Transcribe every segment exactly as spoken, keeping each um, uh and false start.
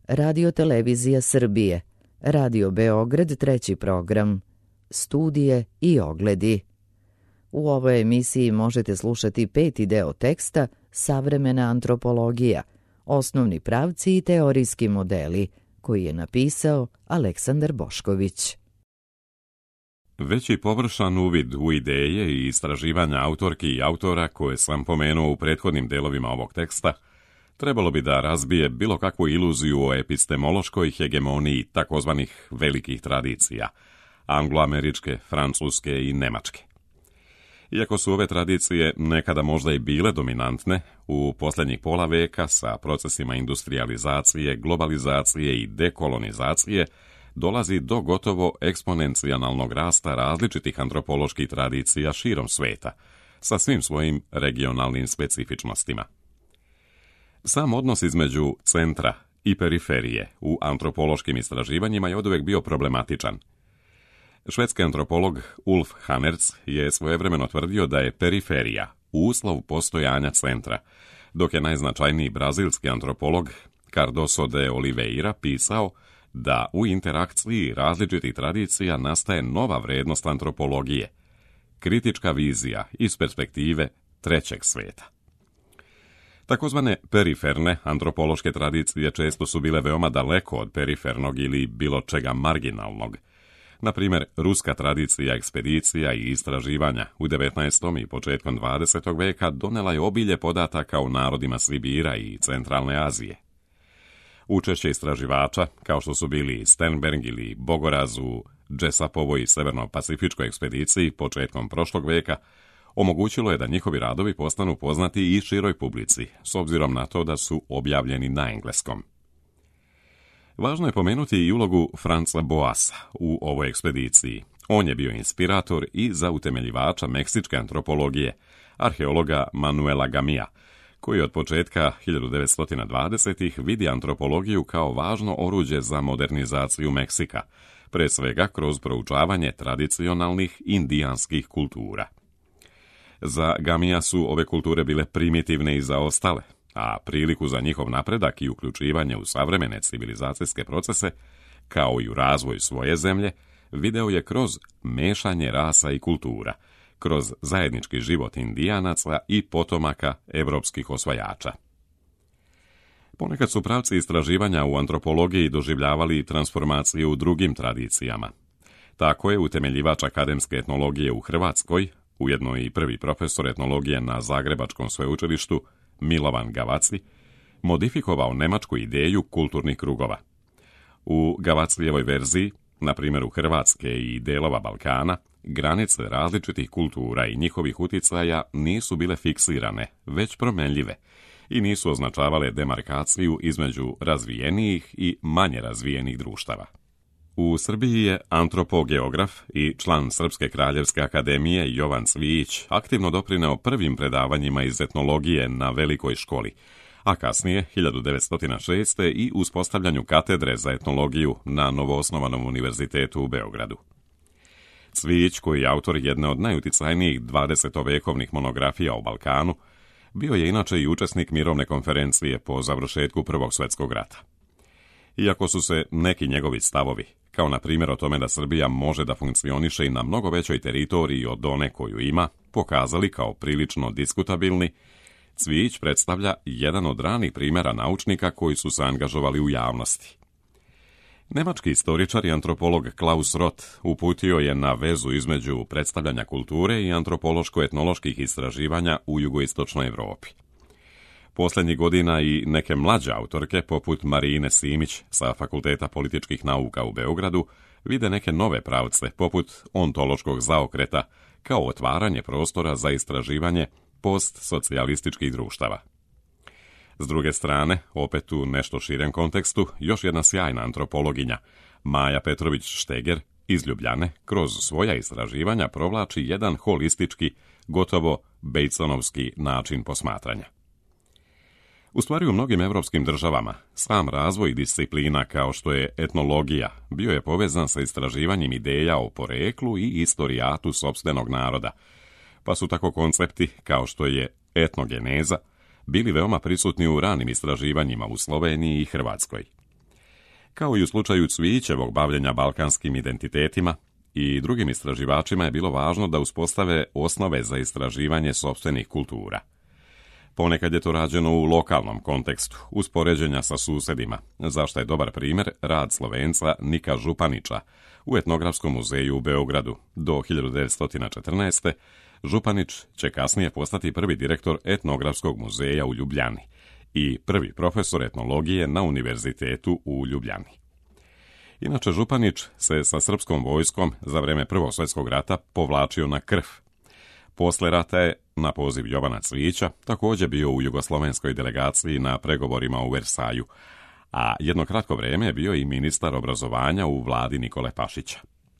Radio Televizija Srbije, Radio Beograd treći program, studije i ogledi. U ovoj emisiji možete slušati peti deo teksta Savremena antropologija, osnovni pravci i teorijski modeli, koji je napisao Aleksandar Bošković. Veći površan uvid u ideje i istraživanja autorki i autora koje sam pomenuo u prethodnim delovima ovog teksta trebalo bi da razbije bilo kakvu iluziju o epistemološkoj hegemoniji takozvanih velikih tradicija, angloameričke, francuske i nemačke. Iako su ove tradicije nekada možda i bile dominantne, u posljednjih pola veka sa procesima industrializacije, globalizacije i dekolonizacije dolazi do gotovo eksponencijalnog rasta različitih antropoloških tradicija širom sveta, sa svim svojim regionalnim specifičnostima. Sam odnos između centra i periferije u antropološkim istraživanjima je oduvijek bio problematičan. Švedski antropolog Ulf Hanerz je svojevremeno tvrdio da je periferija uslov postojanja centra, dok je najznačajniji brazilski antropolog Cardoso de Oliveira pisao da u interakciji različitih tradicija nastaje nova vrednost antropologije, kritička vizija iz perspektive trećeg sveta. Takozvane periferne antropološke tradicije često su bile veoma daleko od perifernog ili bilo čega marginalnog. Na primjer, ruska tradicija ekspedicija i istraživanja u devetnaestom i početkom dvadesetog veka donela je obilje podataka o narodima Sibira i Centralne Azije. Učešće istraživača, kao što su bili Sternberg ili Bogoraz u Džesapovoj i severno-pacifičkoj ekspediciji početkom prošlog veka, omogućilo je da njihovi radovi postanu poznati i široj publici, s obzirom na to da su objavljeni na engleskom. Važno je pomenuti i ulogu Franca Boasa u ovoj ekspediciji. On je bio inspirator i za utemeljivača meksičke antropologije, arheologa Manuela Gamija, koji od početka hiljadu devetsto dvadesetih vidi antropologiju kao važno oruđe za modernizaciju Meksika, pre svega kroz proučavanje tradicionalnih indijanskih kultura. Za Gamija su ove kulture bile primitivne i zaostale, a priliku za njihov napredak i uključivanje u savremene civilizacijske procese, kao i u razvoj svoje zemlje, video je kroz mešanje rasa i kultura, kroz zajednički život Indijanaca i potomaka evropskih osvajača. Ponekad su pravci istraživanja u antropologiji doživljavali transformacije u drugim tradicijama. Tako je utemeljivač akademske etnologije u Hrvatskoj, ujedno i prvi profesor etnologije na Zagrebačkom sveučilištu, Milovan Gavaci, modifikovao nemačku ideju kulturnih krugova. U Gavacijevoj verziji, na primjeru Hrvatske i delova Balkana, granice različitih kultura i njihovih utjecaja nisu bile fiksirane, već promenljive, i nisu označavale demarkaciju između razvijenijih i manje razvijenih društava. U Srbiji je antropogeograf i član Srpske kraljevske akademije Jovan Cvijić aktivno doprineo prvim predavanjima iz etnologije na Velikoj školi, a kasnije, hiljadu devetsto šeste. i uspostavljanju katedre za etnologiju na novoosnovanom univerzitetu u Beogradu. Cvijić, koji je autor jedne od najuticajnijih dvadesetovekovnih monografija o Balkanu, bio je inače i učesnik mirovne konferencije po završetku Prvog svjetskog rata. Iako su se neki njegovi stavovi, kao na primjer o tome da Srbija može da funkcioniše i na mnogo većoj teritoriji od one koju ima, pokazali kao prilično diskutabilni, Cvijić predstavlja jedan od ranih primjera naučnika koji su se angažovali u javnosti. Nemački istoričar i antropolog Klaus Roth uputio je na vezu između predstavljanja kulture i antropološko-etnoloških istraživanja u jugoistočnoj Evropi. Posljednjih godina i neke mlađe autorke, poput Marine Simić sa Fakulteta političkih nauka u Beogradu, vide neke nove pravce, poput ontološkog zaokreta, kao otvaranje prostora za istraživanje postsocijalističkih društava. S druge strane, opet u nešto širem kontekstu, još jedna sjajna antropologinja, Maja Petrović-Šteger, iz Ljubljane, kroz svoja istraživanja provlači jedan holistički, gotovo Batesonovski način posmatranja. U stvari, u mnogim evropskim državama sam razvoj disciplina kao što je etnologija bio je povezan sa istraživanjem ideja o poreklu i istorijatu sopstvenog naroda, pa su tako koncepti kao što je etnogeneza bili veoma prisutni u ranim istraživanjima u Sloveniji i Hrvatskoj. Kao i u slučaju Cvijićevog bavljenja balkanskim identitetima, i drugim istraživačima je bilo važno da uspostave osnove za istraživanje sopstvenih kultura. Ponekad je to rađeno u lokalnom kontekstu, uspoređenja sa susedima, za što je dobar primjer rad Slovenca Nika Županića u Etnografskom muzeju u Beogradu. Do hiljadu devetsto četrnaeste. Županić će kasnije postati prvi direktor Etnografskog muzeja u Ljubljani i prvi profesor etnologije na Univerzitetu u Ljubljani. Inače, Županić se sa srpskom vojskom za vreme Prvog svjetskog rata povlačio na Krf. Posle rata je, na poziv Jovana Cvijića, također bio u jugoslovenskoj delegaciji na pregovorima u Versaju, a jedno kratko vrijeme je bio i ministar obrazovanja u vladi Nikole Pašića.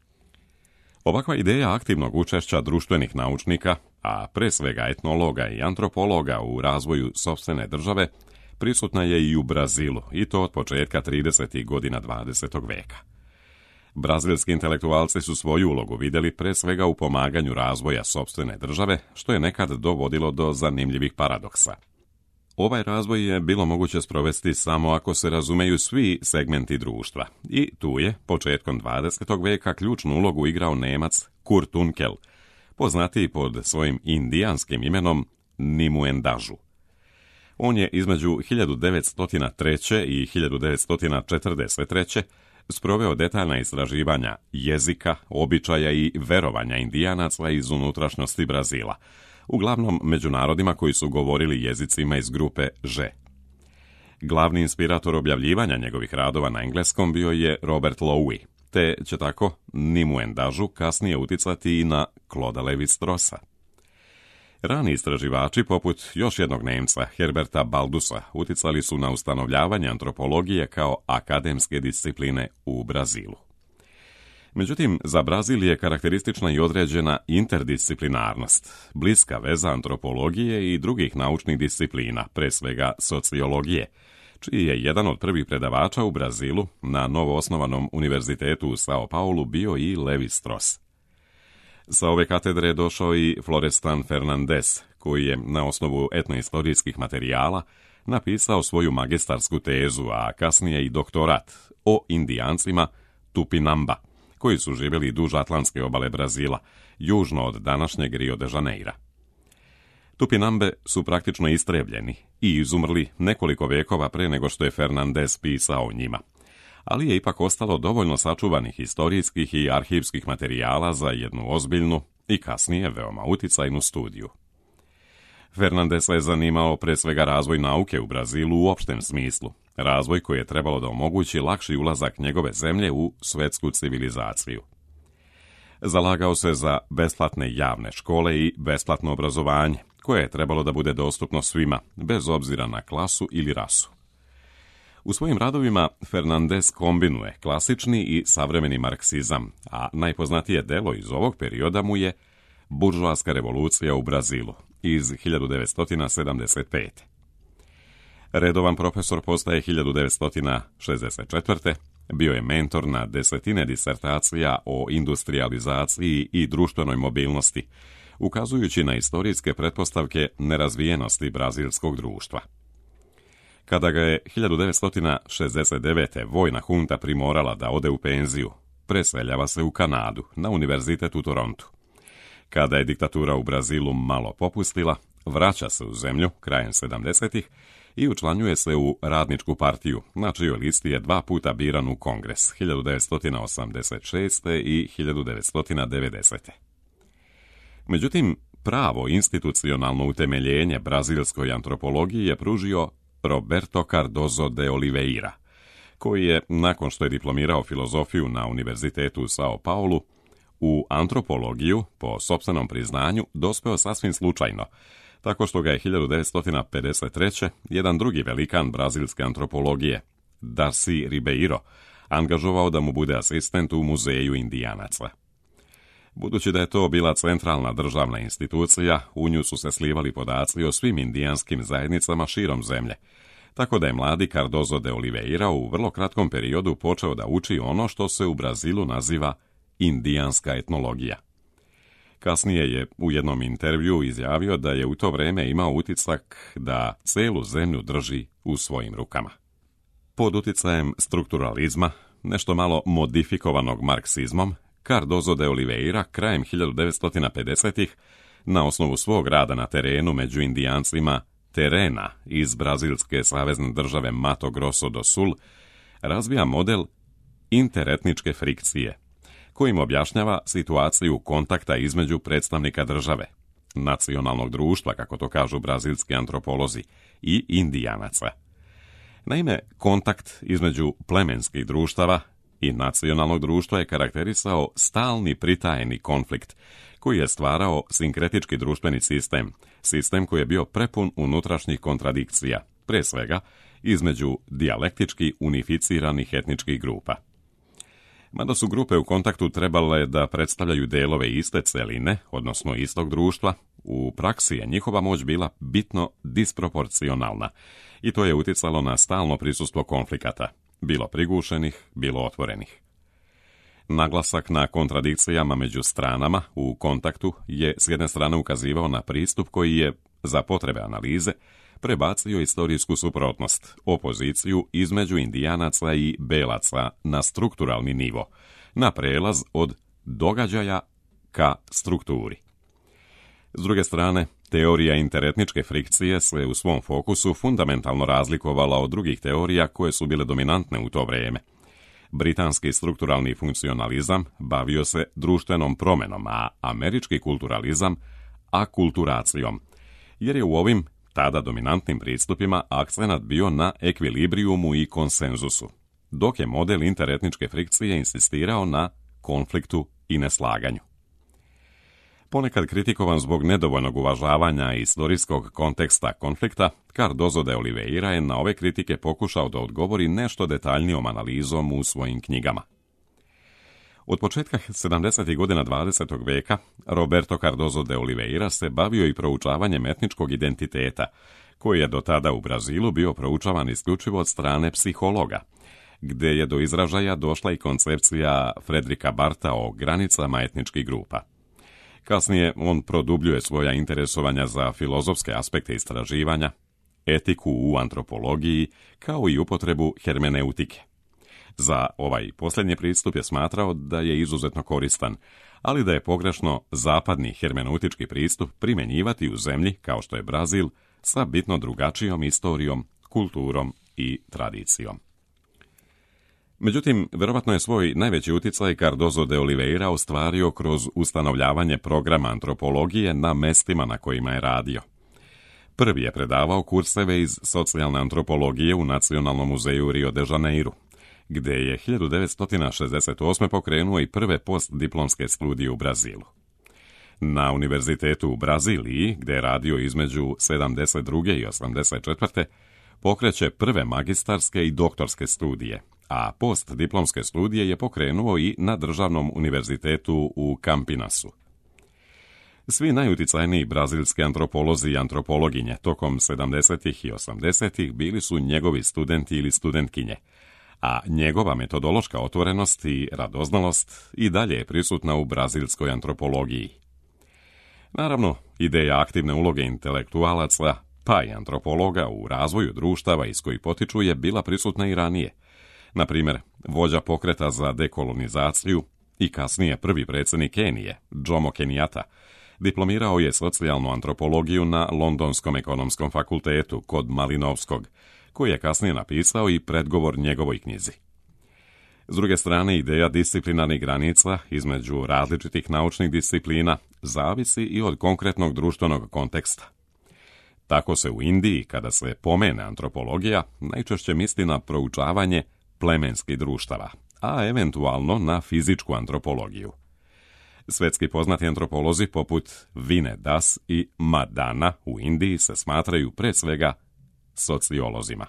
Ovakva ideja aktivnog učešća društvenih naučnika, a pre svega etnologa i antropologa u razvoju sopstvene države, prisutna je i u Brazilu, i to od početka tridesetih godina dvadesetog veka. Brazilski intelektualci su svoju ulogu vidjeli pre svega u pomaganju razvoja sopstvene države, što je nekad dovodilo do zanimljivih paradoksa. Ovaj razvoj je bilo moguće sprovesti samo ako se razumeju svi segmenti društva, i tu je, početkom dvadesetog veka, ključnu ulogu igrao Nemac Kurt Unkel, poznatiji pod svojim indijanskim imenom Nimuendažu. On je između hiljadu devetsto treće. i hiljadu devetsto četrdeset treće. sproveo detaljna istraživanja jezika, običaja i verovanja indijanaca iz unutrašnjosti Brazila, uglavnom među narodima koji su govorili jezicima iz grupe Že. Glavni inspirator objavljivanja njegovih radova na engleskom bio je Robert Lowe, te će tako Nimuendažu kasnije uticati i na Clauda Levi-Straussa. Rani istraživači, poput još jednog Nemca, Herberta Baldusa, uticali su na ustanovljavanje antropologije kao akademske discipline u Brazilu. Međutim, za Brazil je karakteristična i određena interdisciplinarnost, bliska veza antropologije i drugih naučnih disciplina, pre svega sociologije, čiji je jedan od prvih predavača u Brazilu na novoosnovanom univerzitetu u Sao Paulu bio i Levi-Strauss. Sa ove katedre je došao i Florestan Fernandes, koji je na osnovu etnohistorijskih materijala napisao svoju magistarsku tezu, a kasnije i doktorat o indijancima Tupinamba, koji su živjeli duž atlantske obale Brazila, južno od današnjeg Rio de Janeira. Tupinambe su praktično istrebljeni i izumrli nekoliko vekova pre nego što je Fernandes pisao o njima, ali je ipak ostalo dovoljno sačuvanih historijskih i arhivskih materijala za jednu ozbiljnu i kasnije veoma uticajnu studiju. Fernandesa je zanimao pre svega razvoj nauke u Brazilu u opštem smislu, razvoj koji je trebalo da omogući lakši ulazak njegove zemlje u svetsku civilizaciju. Zalagao se za besplatne javne škole i besplatno obrazovanje, koje je trebalo da bude dostupno svima, bez obzira na klasu ili rasu. U svojim radovima Fernandes kombinuje klasični i savremeni marksizam, a najpoznatije delo iz ovog perioda mu je Buržoaska revolucija u Brazilu iz hiljadu devetsto sedamdeset pete. Redovan profesor postaje hiljadu devetsto šezdeset četvrte. Bio je mentor na desetine disertacija o industrializaciji i društvenoj mobilnosti, ukazujući na istorijske pretpostavke nerazvijenosti brazilskog društva. Kada ga je hiljadu devetsto šezdeset devete. vojna hunta primorala da ode u penziju, preseljava se u Kanadu, na univerzitet u Torontu. Kada je diktatura u Brazilu malo popustila, vraća se u zemlju krajem sedamdesetih i učlanjuje se u Radničku partiju, na čijoj listi je dva puta biran u Kongres, hiljadu devetsto osamdeset šeste. i hiljadu devetsto devedesete. Međutim, pravo institucionalno utemeljenje brazilskoj antropologiji je pružio Roberto Cardozo de Oliveira, koji je, nakon što je diplomirao filozofiju na Univerzitetu u Sao Paulu, u antropologiju, po sopstvenom priznanju, dospeo sasvim slučajno, tako što ga je hiljadu devetsto pedeset treće. jedan drugi velikan brazilske antropologije, Darcy Ribeiro, angažovao da mu bude asistent u muzeju indijanaca. Budući da je to bila centralna državna institucija, u nju su se slivali podaci o svim indijanskim zajednicama širom zemlje, tako da je mladi Cardozo de Oliveira u vrlo kratkom periodu počeo da uči ono što se u Brazilu naziva indijanska etnologija. Kasnije je u jednom intervjuu izjavio da je u to vrijeme imao utisak da celu zemlju drži u svojim rukama. Pod utjecajem strukturalizma, nešto malo modifikovanog marksizmom, Cardozo de Oliveira krajem hiljadu devetsto pedesetih na osnovu svog rada na terenu među indijancima Terena iz brazilske savezne države Mato Grosso do Sul razvija model interetničke frikcije, kojim objašnjava situaciju kontakta između predstavnika države, nacionalnog društva, kako to kažu brazilski antropolozi, i indijanaca. Naime, kontakt između plemenskih društava i nacionalnog društva je karakterisao stalni pritajeni konflikt, koji je stvarao sinkretički društveni sistem, sistem koji je bio prepun unutrašnjih kontradikcija, pre svega između dijalektički unificiranih etničkih grupa. Mada su grupe u kontaktu trebale da predstavljaju delove iste celine, odnosno istog društva, u praksi je njihova moć bila bitno disproporcionalna i to je utjecalo na stalno prisustvo konflikata, bilo prigušenih, bilo otvorenih. Naglasak na kontradikcijama među stranama u kontaktu je s jedne strane ukazivao na pristup koji je, za potrebe analize, prebacio istorijsku suprotnost, opoziciju između indijanaca i belaca na strukturalni nivo, na prelaz od događaja ka strukturi. S druge strane, teorija interetničke frikcije se u svom fokusu fundamentalno razlikovala od drugih teorija koje su bile dominantne u to vrijeme. Britanski strukturalni funkcionalizam bavio se društvenom promenom, a američki kulturalizam akulturacijom, jer je u ovim tada dominantnim pristupima akcenat bio na ekvilibrijumu i konsenzusu, dok je model interetničke frikcije insistirao na konfliktu i neslaganju. Ponekad kritikovan zbog nedovoljnog uvažavanja istorijskog konteksta konflikta, Cardozo de Oliveira je na ove kritike pokušao da odgovori nešto detaljnijom analizom u svojim knjigama. Od početka sedamdesetih godina dvadesetog veka, Roberto Cardozo de Oliveira se bavio i proučavanjem etničkog identiteta, koji je do tada u Brazilu bio proučavan isključivo od strane psihologa, gde je do izražaja došla i koncepcija Fredrika Barta o granicama etničkih grupa. Kasnije on produbljuje svoja interesovanja za filozofske aspekte istraživanja, etiku u antropologiji, kao i upotrebu hermeneutike. Za ovaj posljednji pristup je smatrao da je izuzetno koristan, ali da je pogrešno zapadni hermeneutički pristup primjenjivati u zemlji kao što je Brazil sa bitno drugačijom istorijom, kulturom i tradicijom. Međutim, vjerovatno je svoj najveći utjecaj Cardozo de Oliveira ostvario kroz ustanovljavanje programa antropologije na mestima na kojima je radio. Prvi je predavao kurseve iz socijalne antropologije u Nacionalnom muzeju Rio de Janeiro, gde je hiljadu devetsto šezdeset osme pokrenuo i prve postdiplomske studije u Brazilu. Na univerzitetu u Braziliji, gde je radio između sedamdeset druge i osamdeset četvrte pokreće prve magistarske i doktorske studije, a postdiplomske studije je pokrenuo i na Državnom univerzitetu u Campinasu. Svi najuticajniji brazilski antropolozi i antropologinje tokom sedamdesetih i osamdesetih bili su njegovi studenti ili studentkinje, a njegova metodološka otvorenost i radoznalost i dalje je prisutna u brazilskoj antropologiji. Naravno, ideja aktivne uloge intelektualaca, pa i antropologa u razvoju društava iz kojih potiču je bila prisutna i ranije. Na primjer, vođa pokreta za dekolonizaciju i kasnije prvi predsjednik Kenije, Jomo Kenyatta, diplomirao je socijalnu antropologiju na Londonskom ekonomskom fakultetu kod Malinovskog, koji je kasnije napisao i predgovor njegovoj knjizi. S druge strane, ideja disciplinarnih granica između različitih naučnih disciplina zavisi i od konkretnog društvenog konteksta. Tako se u Indiji, kada se pomene antropologija, najčešće misli na proučavanje plemenskih društava, a eventualno na fizičku antropologiju. Svetski poznati antropolozi poput Vine Das i Madana u Indiji se smatraju pre svega sociolozima.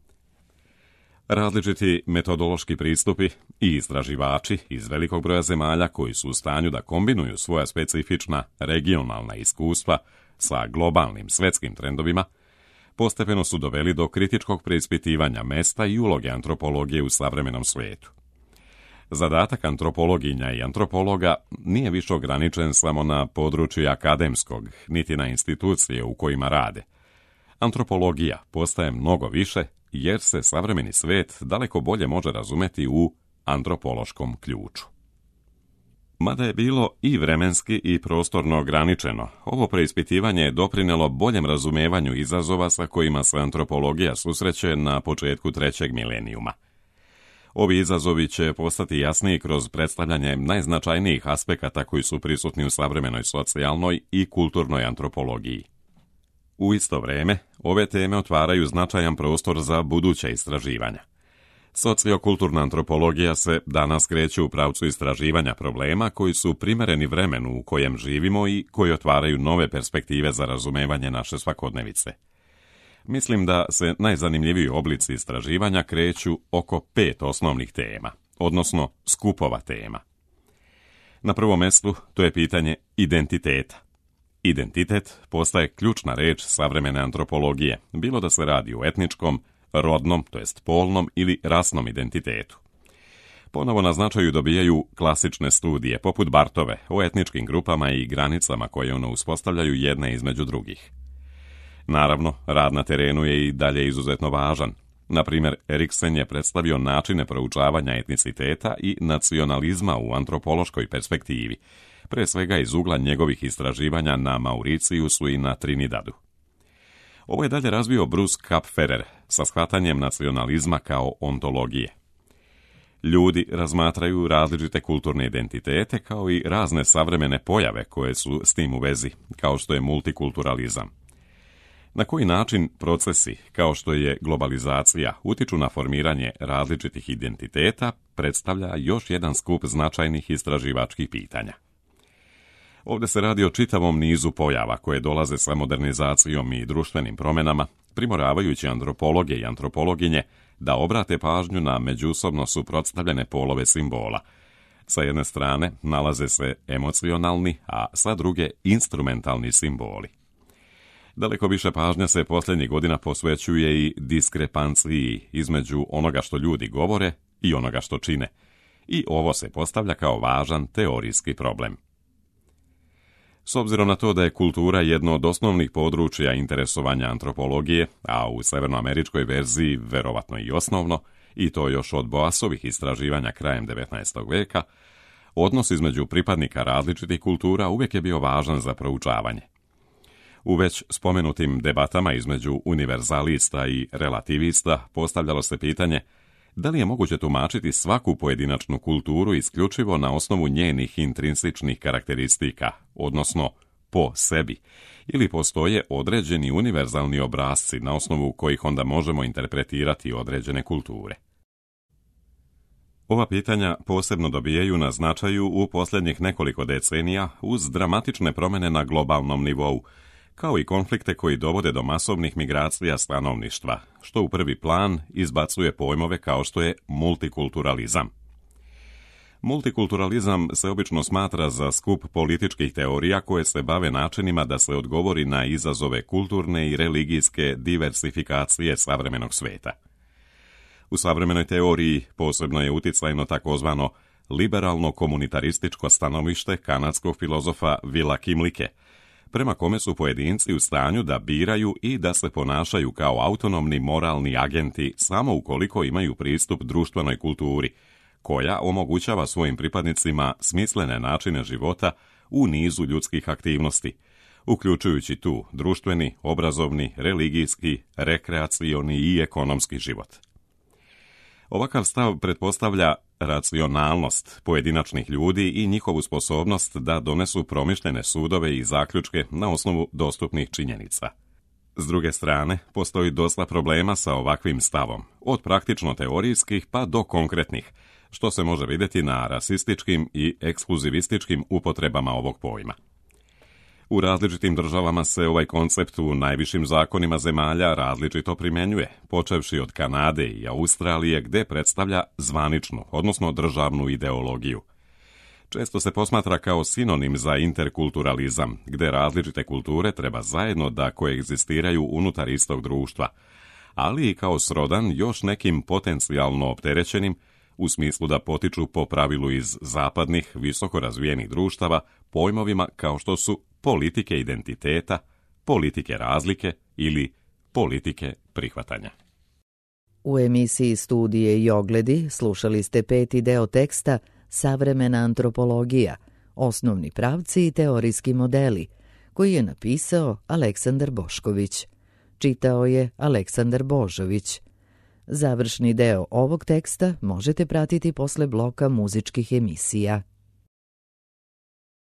Različiti metodološki pristupi i istraživači iz velikog broja zemalja koji su u stanju da kombinuju svoja specifična regionalna iskustva sa globalnim svetskim trendovima, postepeno su doveli do kritičkog preispitivanja mesta i uloge antropologije u savremenom svijetu. Zadatak antropologinja i antropologa nije više ograničen samo na područje akademskog, niti na institucije u kojima rade. Antropologija postaje mnogo više jer se savremeni svet daleko bolje može razumeti u antropološkom ključu. Mada je bilo i vremenski i prostorno ograničeno, ovo preispitivanje je doprinelo boljem razumevanju izazova sa kojima se antropologija susreće na početku trećeg milenijuma. Ovi izazovi će postati jasniji kroz predstavljanje najznačajnijih aspekata koji su prisutni u savremenoj socijalnoj i kulturnoj antropologiji. U isto vrijeme, ove teme otvaraju značajan prostor za buduća istraživanja. Sociokulturna antropologija se danas kreće u pravcu istraživanja problema koji su primjereni vremenu u kojem živimo i koji otvaraju nove perspektive za razumevanje naše svakodnevice. Mislim da se najzanimljiviji oblici istraživanja kreću oko pet osnovnih tema, odnosno skupova tema. Na prvom mjestu to je pitanje identiteta. Identitet postaje ključna reč savremene antropologije, bilo da se radi o etničkom, rodnom, to jest polnom ili rasnom identitetu. Ponovo na značaju dobijaju klasične studije, poput Bartove, o etničkim grupama i granicama koje ono uspostavljaju jedne između drugih. Naravno, rad na terenu je i dalje izuzetno važan. Na primjer, Eriksen je predstavio načine proučavanja etniciteta i nacionalizma u antropološkoj perspektivi, pre svega iz ugla njegovih istraživanja na Mauricijusu i na Trinidadu. Ovo je dalje razvio Bruce Kapferer sa shvatanjem nacionalizma kao ontologije. Ljudi razmatraju različite kulturne identitete kao i razne savremene pojave koje su s tim u vezi, kao što je multikulturalizam. Na koji način procesi, kao što je globalizacija, utiču na formiranje različitih identiteta, predstavlja još jedan skup značajnih istraživačkih pitanja. Ovdje se radi o čitavom nizu pojava koje dolaze sa modernizacijom i društvenim promjenama, primoravajući antropologe i antropologinje da obrate pažnju na međusobno suprotstavljene polove simbola. Sa jedne strane nalaze se emocionalni, a sa druge instrumentalni simboli. Daleko više pažnja se posljednjih godina posvećuje i diskrepanciji između onoga što ljudi govore i onoga što čine. I ovo se postavlja kao važan teorijski problem. S obzirom na to da je kultura jedno od osnovnih područja interesovanja antropologije, a u severnoameričkoj verziji verovatno i osnovno, i to još od Boasovih istraživanja krajem devetnaestog veka, odnos između pripadnika različitih kultura uvijek je bio važan za proučavanje. U već spomenutim debatama između univerzalista i relativista postavljalo se pitanje da li je moguće tumačiti svaku pojedinačnu kulturu isključivo na osnovu njenih intrinsičnih karakteristika, odnosno po sebi, ili postoje određeni univerzalni obrasci na osnovu kojih onda možemo interpretirati određene kulture. Ova pitanja posebno dobijaju na značaju u posljednjih nekoliko decenija uz dramatične promjene na globalnom nivou, kao i konflikte koji dovode do masovnih migracija stanovništva, što u prvi plan izbacuje pojmove kao što je multikulturalizam. Multikulturalizam se obično smatra za skup političkih teorija koje se bave načinima da se odgovori na izazove kulturne i religijske diversifikacije savremenog sveta. U savremenoj teoriji posebno je uticajno takozvano liberalno komunitarističko stanovište kanadskog filozofa Willa Kimlicke, prema kome su pojedinci u stanju da biraju i da se ponašaju kao autonomni moralni agenti samo ukoliko imaju pristup društvenoj kulturi, koja omogućava svojim pripadnicima smislene načine života u nizu ljudskih aktivnosti, uključujući tu društveni, obrazovni, religijski, rekreacioni i ekonomski život. Ovakav stav pretpostavlja racionalnost pojedinačnih ljudi i njihovu sposobnost da donesu promišljene sudove i zaključke na osnovu dostupnih činjenica. S druge strane, postoji dosta problema sa ovakvim stavom, od praktično teorijskih pa do konkretnih, što se može vidjeti na rasističkim i ekskluzivističkim upotrebama ovog pojma. U različitim državama se ovaj koncept u najvišim zakonima zemalja različito primjenjuje, počevši od Kanade i Australije gdje predstavlja zvaničnu, odnosno državnu ideologiju. Često se posmatra kao sinonim za interkulturalizam, gdje različite kulture treba zajedno da koegzistiraju unutar istog društva, ali i kao srodan još nekim potencijalno opterećenim, u smislu da potiču po pravilu iz zapadnih, visoko razvijenih društava, pojmovima kao što su politike identiteta, politike razlike ili politike prihvatanja. U emisiji Studije i ogledi slušali ste peti deo teksta Savremena antropologija, osnovni pravci i teorijski modeli, koji je napisao Aleksandar Bošković. Čitao je Aleksandar Božović. Završni deo ovog teksta možete pratiti posle bloka muzičkih emisija.